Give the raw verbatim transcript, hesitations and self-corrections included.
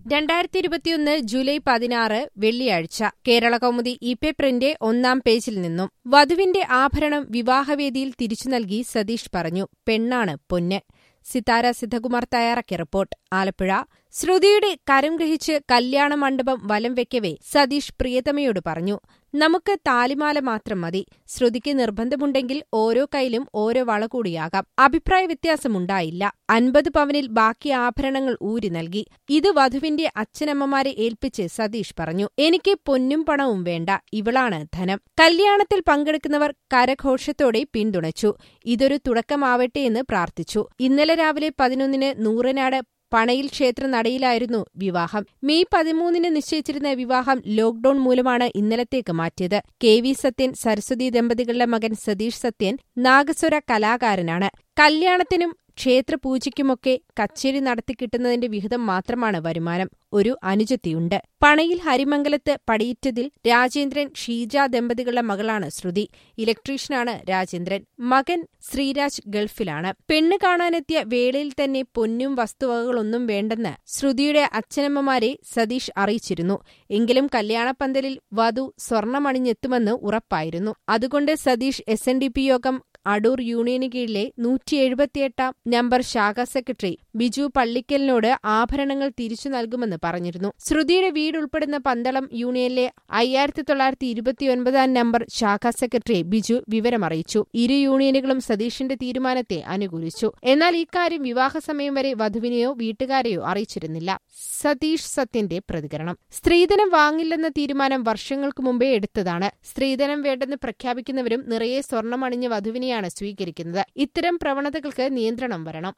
രണ്ടായിരത്തി ഇരുപത്തിയൊന്ന് ജൂലൈ പതിനാറ് വെള്ളിയാഴ്ച കേരളകൗമുദി ഇ പേപ്പറിന്റെ ഒന്നാം പേജിൽ നിന്നും വധുവിന്റെ ആഭരണം വിവാഹവേദിയിൽ തിരിച്ചു നൽകി സതീഷ് പറഞ്ഞു. പെണ്ണാണ് പൊന്ന്. സിതാര സിദ്ധകുമാർ തയ്യാറാക്കിയ റിപ്പോർട്ട്. ആലപ്പുഴ. ശ്രുതിയുടെ കരം ഗ്രഹിച്ച് കല്യാണ മണ്ഡപം വലം വെക്കവേ സതീഷ് പ്രിയതമയോട് പറഞ്ഞു, നമുക്ക് താലിമാല മാത്രം മതി. ശ്രുതിക്ക് നിർബന്ധമുണ്ടെങ്കിൽ ഓരോ കൈയിലും ഓരോ വള കൂടിയാകാം. അഭിപ്രായ വ്യത്യാസമുണ്ടായില്ല. അൻപത് പവനിൽ ബാക്കി ആഭരണങ്ങൾ ഊരി നൽകി. ഇത് വധുവിന്റെ അച്ഛനമ്മമാരെ ഏൽപ്പിച്ച് സതീഷ് പറഞ്ഞു. എനിക്ക് പൊന്നും പണവും വേണ്ട, ഇവളാണ് ധനം. കല്യാണത്തിൽ പങ്കെടുക്കുന്നവർ കരഘോഷത്തോടെ പിന്തുണച്ചു. ഇതൊരു തുടക്കമാവട്ടെയെന്ന് പ്രാർത്ഥിച്ചു. ഇന്നലെ രാവിലെ പതിനൊന്നിന് നൂറനാട് പണയിൽ ക്ഷേത്ര നടയിലായിരുന്നു വിവാഹം. മെയ് പതിമൂന്നിന് നിശ്ചയിച്ചിരുന്ന വിവാഹം ലോക്ഡൌൺ മൂലമാണ് ഇന്നലത്തേക്ക് മാറ്റിയത്. കെ വി സത്യൻ സരസ്വതി ദമ്പതികളുടെ മകൻ സതീഷ് സത്യൻ നാഗസ്വര കലാകാരനാണ്. കല്യാണത്തിനും ക്ഷേത്രപൂജയ്ക്കുമൊക്കെ കച്ചേരി നടത്തിക്കിട്ടുന്നതിന്റെ വിഹിതം മാത്രമാണ് വരുമാനം. ഒരു അനുജത്തിയുണ്ട്. പണയിൽ ഹരിമംഗലത്ത് പടിയിറ്റതിൽ രാജേന്ദ്രൻ ഷീജ ദമ്പതികളുടെ മകളാണ് ശ്രുതി. ഇലക്ട്രീഷ്യനാണ് രാജേന്ദ്രൻ. മകൻ ശ്രീരാജ് ഗൾഫിലാണ്. പെണ്ണ് കാണാനെത്തിയ വേളയിൽ തന്നെ പൊന്നും വസ്തുവകകളൊന്നും വേണ്ടെന്ന് ശ്രുതിയുടെ അച്ഛനമ്മമാരെ സതീഷ് അറിയിച്ചിരുന്നു. എങ്കിലും കല്യാണപ്പന്തലിൽ വധു സ്വർണമണിഞ്ഞെത്തുമെന്ന് ഉറപ്പായിരുന്നു. അതുകൊണ്ട് Satheesh S N D P Yogam Adoor യൂണിയന് കീഴിലെ നൂറ്റി എഴുപത്തിയെട്ടാം നമ്പർ ശാഖാ സെക്രട്ടറി ബിജു പള്ളിക്കലിനോട് ആഭരണങ്ങൾ തിരിച്ചു നൽകുമെന്ന് പറഞ്ഞിരുന്നു. ശ്രുതിയുടെ വീടുൾപ്പെടുന്ന പന്തളം യൂണിയനിലെ അയ്യായിരത്തി തൊള്ളായിരത്തി ഇരുപത്തിയൊൻപതാം നമ്പർ ശാഖാ സെക്രട്ടറി ബിജു വിവരമറിയിച്ചു. ഇരു യൂണിയനുകളും സതീഷിന്റെ തീരുമാനത്തെ അനുകൂലിച്ചു. എന്നാൽ ഇക്കാര്യം വിവാഹസമയം വരെ വധുവിനെയോ വീട്ടുകാരെയോ അറിയിച്ചിരുന്നില്ല. സതീഷ് സത്യന്റെ പ്രതികരണം. സ്ത്രീധനം വാങ്ങില്ലെന്ന തീരുമാനം വർഷങ്ങൾക്ക് മുമ്പേ എടുത്തതാണ്. സ്ത്രീധനം വേണ്ടെന്ന് പ്രഖ്യാപിക്കുന്നവരും നിറയെ സ്വർണമണിഞ്ഞ വധുവിനെയാണ് സ്വീകരിക്കുന്നത്. ഇത്തരം പ്രവണതകൾക്ക് നിയന്ത്രണം വരണം.